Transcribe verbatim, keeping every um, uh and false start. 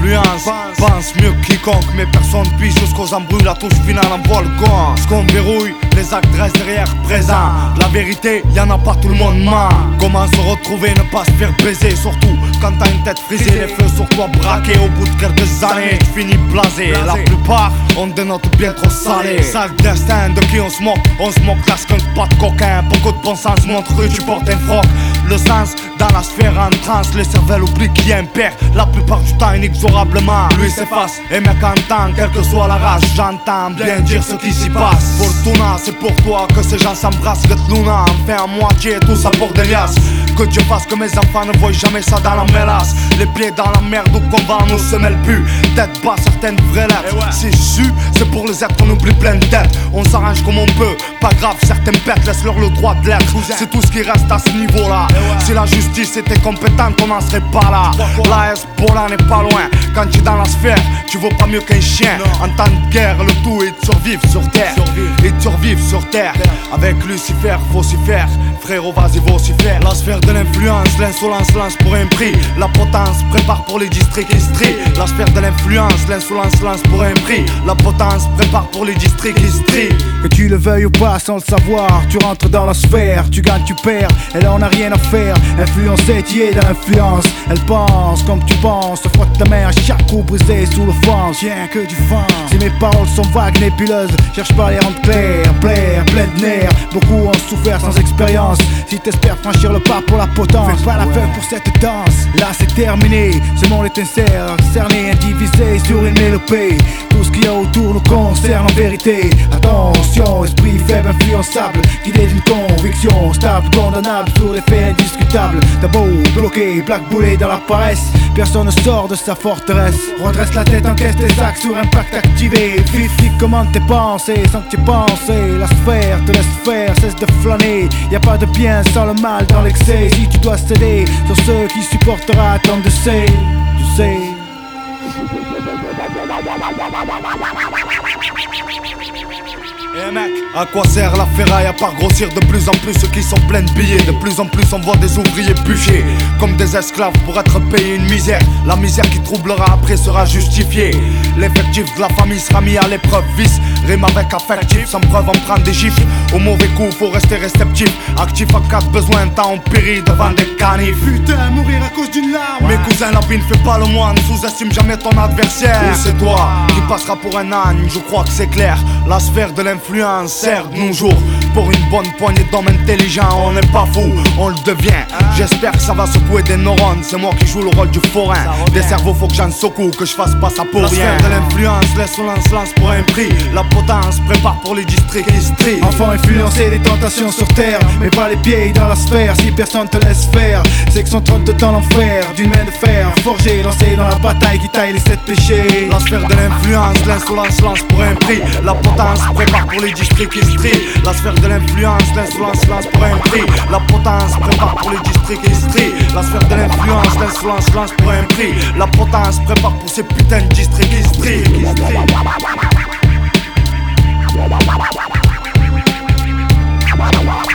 l'influence pense mieux que quiconque, mais personne pige jusqu'aux embrouilles, la touche finale en volcan. Ce qu'on verrouille, les actes restent derrière présent. La vérité, y'en a pas, tout le monde ment. Comment se retrouver, ne pas se faire baiser, surtout quand t'as une tête frisée, les feux sur toi braqués. Au bout de quelques années, tu finis blasé. La plupart ont des notes bien trop salées. Sale destin de qui on se moque, on se moque la skunk, pas de coquin. Beaucoup de bon sens montrent que tu portes un froc. Le sens dans la sphère en transe, les cervelles oublient qui est un père. La plupart du temps inexorablement, lui s'efface. Et mec entend, quelle que soit la race, j'entends bien dire ce qui s'y passe. Fortuna, c'est pour toi que ces gens s'embrassent. Get Luna, enfin à moitié, tout ça pour des liasses. Que Dieu fasse que mes enfants ne voient jamais ça dans la mélasse. Les pieds dans la merde où qu'on va, nous se mêle plus. Tête bas, certaines vraies lettres. Ouais. C'est su, c'est pour les êtres qu'on oublie plein de têtes. On s'arrange comme on peut, pas grave, certaines pètes, laisse-leur le droit de l'être. C'est tout ce qui reste à ce niveau-là. Ouais. Si la justice était compétente, on n'en serait pas là. La Hezbollah n'est pas loin. Quand tu es dans la sphère, tu vaux pas mieux qu'un chien. Non. En temps de guerre, le tout est de survivre sur terre. Survivre. Et de survivre sur terre. Avec Lucifer, faut s'y faire. Frérot, vas-y, vocifère. La sphère de l'influence, l'insolence lance pour un prix. La potence prépare pour les districts qui strient. La sphère de l'influence, l'insolence lance pour un prix. La potence prépare pour les districts qui strient. Que tu le veuilles ou pas, sans le savoir, tu rentres dans la sphère, tu gagnes, tu perds, elle en a rien à faire. Influencée, tu es dans l'influence. Elle pense comme tu penses, te frotte la main à chaque coup brisé sous l'offense. Tiens que du fan. Si mes paroles sont vagues, nébuleuses, cherche pas à les rendre claires, plaire, plein de nerfs. Beaucoup ont souffert sans expérience. Si t'espères franchir le pas pour la potence, fais pas la fin pour cette danse. Là c'est terminé, ce monde est un cerné, indivisé sur une mélopée. Tout ce qu'il y a autour nous concerne en vérité. Attention, esprit faible, influençable, guidé d'une conviction stable, condamnable sur les faits indiscutables. T'as beau bloqué, blackboulé dans la paresse, personne ne sort de sa forteresse. Redresse la tête, encaisse tes actes sur impact activé. Vérifie comment tes pensées sans que tu penses. La sphère te laisse faire, cesse de flâner. Y a pas de bien sans le mal dans l'excès. Si tu dois céder sur ceux qui supportera tant de sais, tu sais. Eh mec, à quoi sert la ferraille à part grossir de plus en plus ceux qui sont pleins de billets. De plus en plus on voit des ouvriers bûcher comme des esclaves pour être payés une misère. La misère qui troublera après sera justifiée. L'effectif de la famille sera mis à l'épreuve. Vice, rime avec affectif, sans preuve on prend des gifles. Au mauvais coup faut rester réceptif. Actif en cas de besoin, temps on périt devant des canifs. Putain, mourir à cause d'une larme. Mes cousins, la vie ne fait pas le moine. Sous-estime jamais ton adversaire. Ou c'est toi qui passera pour un âne, je crois que c'est clair. La sphère de l'influence sert de nos jours pour une bonne poignée d'hommes intelligents. On n'est pas fou, on le devient. J'espère que ça va secouer des neurones. C'est moi qui joue le rôle du forain. Des cerveaux faut que j'en secoue, que je fasse pas ça pour la rien. La sphère de l'influence, l'insolence lance pour un prix. La potence prépare pour les districts qui strient. Enfant influencé des tentations sur terre, mais pas les pieds dans la sphère. Si personne te laisse faire, c'est que son trône de temps l'enfer. D'une main de fer, forgé, lancé dans la bataille qui taille les sept péchés. La sphère de l'influence, l'insolence lance pour un prix. La potence prépare pour les districts qui strient. La sphère de l'influence, l'insolence lance pour un prix. La potence prépare pour les districts qui strient. La sphère de l'influence, l'insolence lance pour un prix. La potence prépare pour ces putains de districts qui strient. Qui strient.